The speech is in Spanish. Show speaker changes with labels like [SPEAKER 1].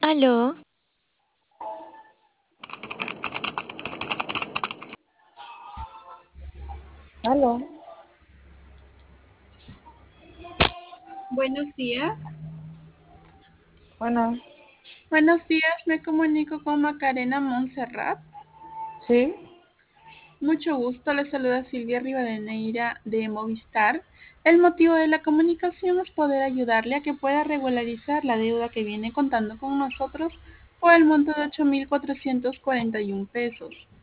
[SPEAKER 1] Aló,
[SPEAKER 2] Aló,
[SPEAKER 3] Buenos días.
[SPEAKER 2] bueno,
[SPEAKER 3] Buenos días, me comunico con Macarena Montserrat.
[SPEAKER 2] sí,
[SPEAKER 3] Mucho gusto, le saluda Silvia Rivadeneira de Movistar. El motivo de la comunicación es poder ayudarle a que pueda regularizar la deuda que viene contando con nosotros por el monto de 8.441 pesos.